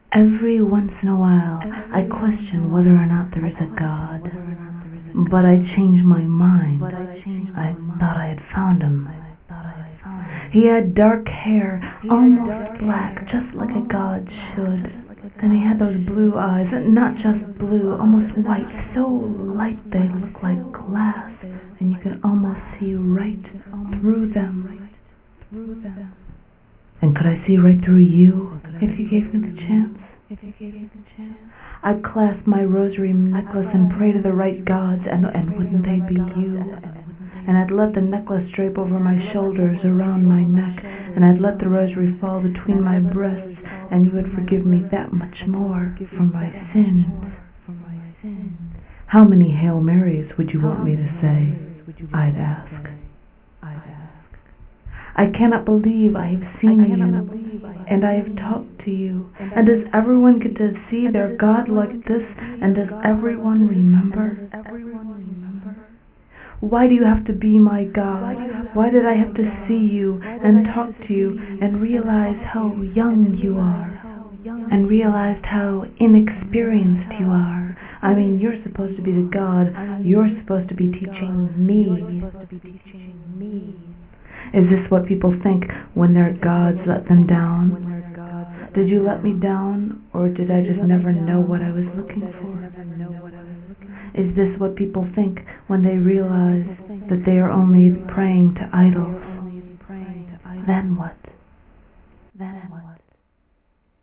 Every once in a while, I question whether or not there is a God, but I changed my mind. I thought I had found him. He had dark hair, almost black, just like a god should. And he had those blue eyes, not just blue, almost white, so light they look like glass, and you can almost see right through them. And could I see right through you if you gave me the chance? I'd clasp my rosary necklace and pray to the right gods, and wouldn't they be you? And I'd let the necklace drape over my shoulders, around my neck, and I'd let the rosary fall between my breasts, and you would forgive me that much more for my sins. How many Hail Marys would you want me to say? I'd ask. I cannot believe I have seen you, and I have talked to you. And does everyone get to see their God like this? And does everyone remember? Why do you have to be my God? Why did I have to see you and talk to you and realize how young you are? And realized how inexperienced you are? I mean, you're supposed to be the God. You're supposed to be teaching me. Is this what people think when their gods let them down? Did you let me down, or did I just never know what I was looking for? Is this what people think when they realize that they are only praying to idols? Then what?